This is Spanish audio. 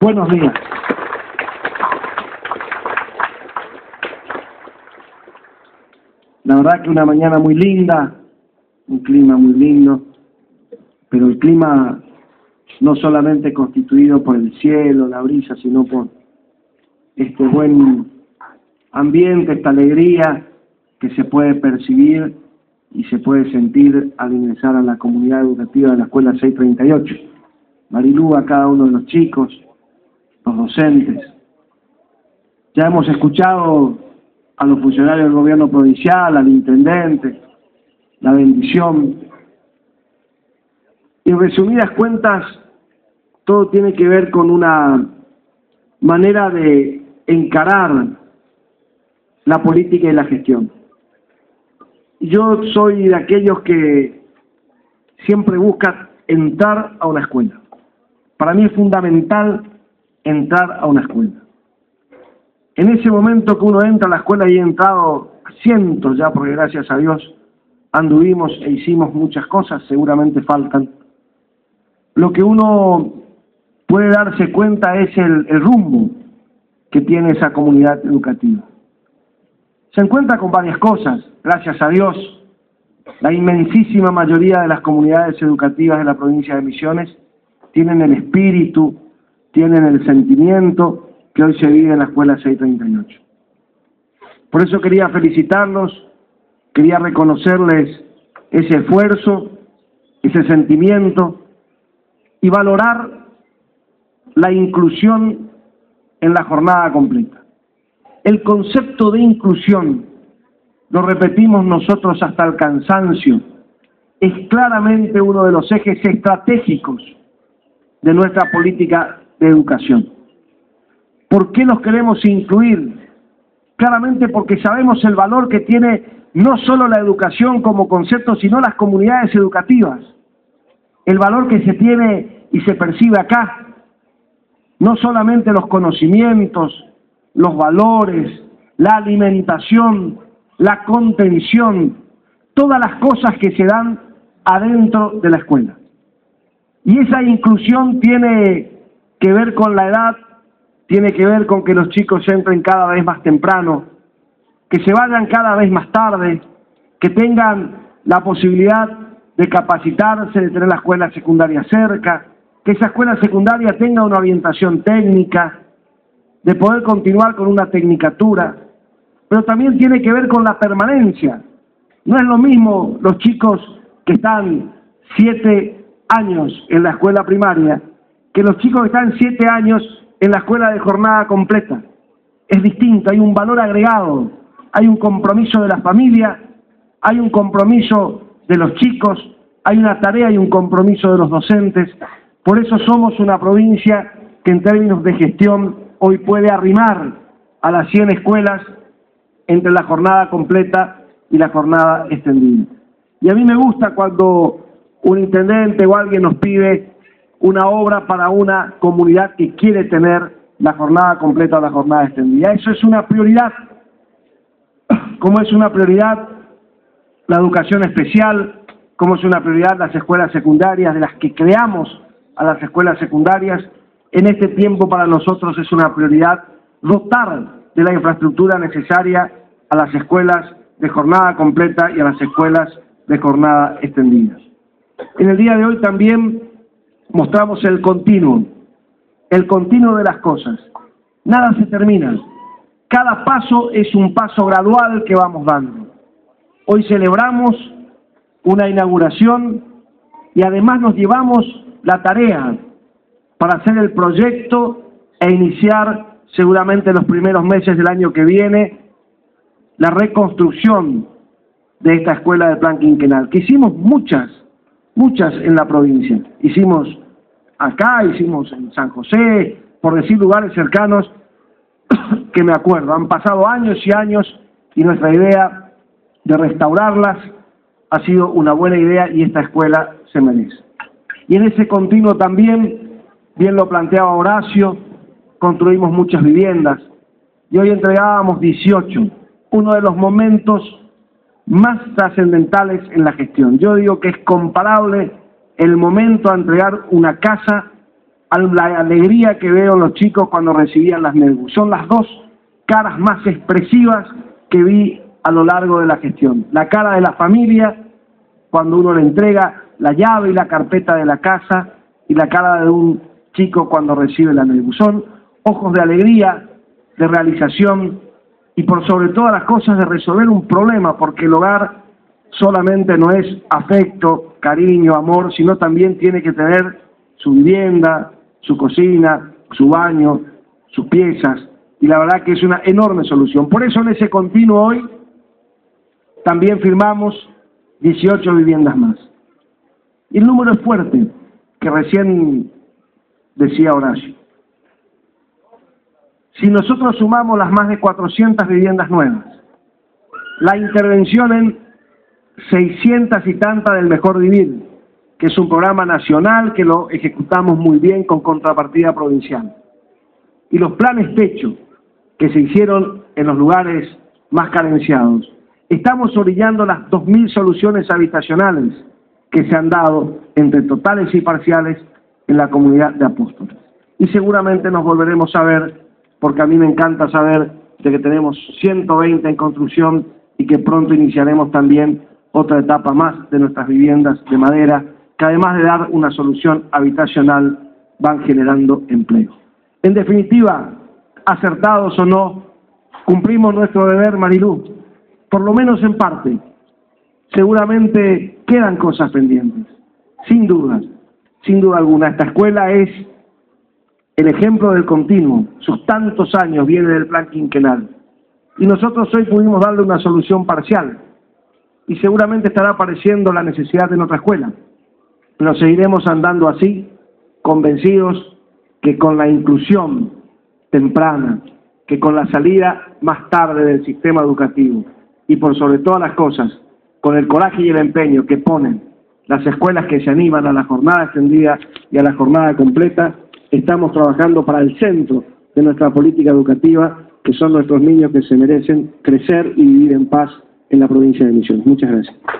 Buenos días. La verdad que una mañana muy linda, un clima muy lindo, pero el clima no solamente constituido por el cielo, la brisa, sino por este buen ambiente, esta alegría que se puede percibir y se puede sentir al ingresar a la comunidad educativa de la Escuela 638. Marilú, a cada uno de los chicos, los docentes. Ya hemos escuchado a los funcionarios del gobierno provincial, al intendente, la bendición. Y en resumidas cuentas, todo tiene que ver con una manera de encarar la política y la gestión. Yo soy de aquellos que siempre buscan entrar a una escuela. Para mí es fundamental entrar a una escuela. En ese momento que uno entra a la escuela, y he entrado cientos ya, porque gracias a Dios anduvimos e hicimos muchas cosas, seguramente faltan. Lo que uno puede darse cuenta es el rumbo que tiene esa comunidad educativa. Se encuentra con varias cosas, gracias a Dios. La inmensísima mayoría de las comunidades educativas de la provincia de Misiones tienen el espíritu, tienen el sentimiento que hoy se vive en la Escuela 638. Por eso quería felicitarlos, quería reconocerles ese esfuerzo, ese sentimiento y valorar la inclusión en la jornada completa. El concepto de inclusión, lo repetimos nosotros hasta el cansancio, es claramente uno de los ejes estratégicos de nuestra política de educación. ¿Por qué nos queremos incluir? Claramente porque sabemos el valor que tiene no solo la educación como concepto, sino las comunidades educativas. El valor que se tiene y se percibe acá. No solamente los conocimientos, los valores, la alimentación, la contención, todas las cosas que se dan adentro de la escuela. Y esa inclusión tiene que ver con la edad, tiene que ver con que los chicos entren cada vez más temprano, que se vayan cada vez más tarde, que tengan la posibilidad de capacitarse, de tener la escuela secundaria cerca, que esa escuela secundaria tenga una orientación técnica, de poder continuar con una tecnicatura, pero también tiene que ver con la permanencia. No es lo mismo los chicos que están 7 años en la escuela primaria que los chicos que están 7 años en la escuela de jornada completa. Es distinto, hay un valor agregado, hay un compromiso de la familia, hay un compromiso de los chicos, hay una tarea y un compromiso de los docentes. Por eso somos una provincia que en términos de gestión hoy puede arrimar a las 100 escuelas entre la jornada completa y la jornada extendida. Y a mí me gusta cuando un intendente o alguien nos pide una obra para una comunidad que quiere tener la jornada completa o la jornada extendida. Eso es una prioridad. Como es una prioridad la educación especial, como es una prioridad las escuelas secundarias, de las que creamos a las escuelas secundarias, en este tiempo para nosotros es una prioridad dotar de la infraestructura necesaria a las escuelas de jornada completa y a las escuelas de jornada extendida. En el día de hoy también mostramos el continuo de las cosas. Nada se termina. Cada paso es un paso gradual que vamos dando. Hoy celebramos una inauguración y además nos llevamos la tarea para hacer el proyecto e iniciar seguramente los primeros meses del año que viene la reconstrucción de esta escuela del plan quinquenal, que hicimos muchas en la provincia. Hicimos acá, hicimos en San José, por decir lugares cercanos que me acuerdo. Han pasado años y años y nuestra idea de restaurarlas ha sido una buena idea y esta escuela se merece. Y en ese continuo también, bien lo planteaba Horacio, construimos muchas viviendas y hoy entregábamos 18, uno de los momentos más trascendentales en la gestión. Yo digo que es comparable el momento a entregar una casa a la alegría que veo en los chicos cuando recibían las Netbooks. Son las dos caras más expresivas que vi a lo largo de la gestión. La cara de la familia, cuando uno le entrega la llave y la carpeta de la casa, y la cara de un chico cuando recibe la Netbook. Son ojos de alegría, de realización y por sobre todas las cosas de resolver un problema, porque el hogar solamente no es afecto, cariño, amor, sino también tiene que tener su vivienda, su cocina, su baño, sus piezas, y la verdad que es una enorme solución. Por eso en ese continuo hoy también firmamos 18 viviendas más. Y el número es fuerte, que recién decía Horacio. Si nosotros sumamos las más de 400 viviendas nuevas, la intervención en 600 y tantas del Mejor Vivir, que es un programa nacional que lo ejecutamos muy bien con contrapartida provincial, y los planes techo que se hicieron en los lugares más carenciados, estamos orillando las 2.000 soluciones habitacionales que se han dado entre totales y parciales en la comunidad de Apóstoles. Y seguramente nos volveremos a ver, porque a mí me encanta saber de que tenemos 120 en construcción y que pronto iniciaremos también otra etapa más de nuestras viviendas de madera, que además de dar una solución habitacional, van generando empleo. En definitiva, acertados o no, cumplimos nuestro deber, Marilú, por lo menos en parte. Seguramente quedan cosas pendientes, sin duda alguna. Esta escuela es el ejemplo del continuo, sus tantos años viene del plan quinquenal, y nosotros hoy pudimos darle una solución parcial, y seguramente estará apareciendo la necesidad de otra escuela, pero seguiremos andando así, convencidos que con la inclusión temprana, que con la salida más tarde del sistema educativo, y por sobre todas las cosas, con el coraje y el empeño que ponen las escuelas que se animan a la jornada extendida y a la jornada completa, estamos trabajando para el centro de nuestra política educativa, que son nuestros niños que se merecen crecer y vivir en paz en la provincia de Misiones. Muchas gracias.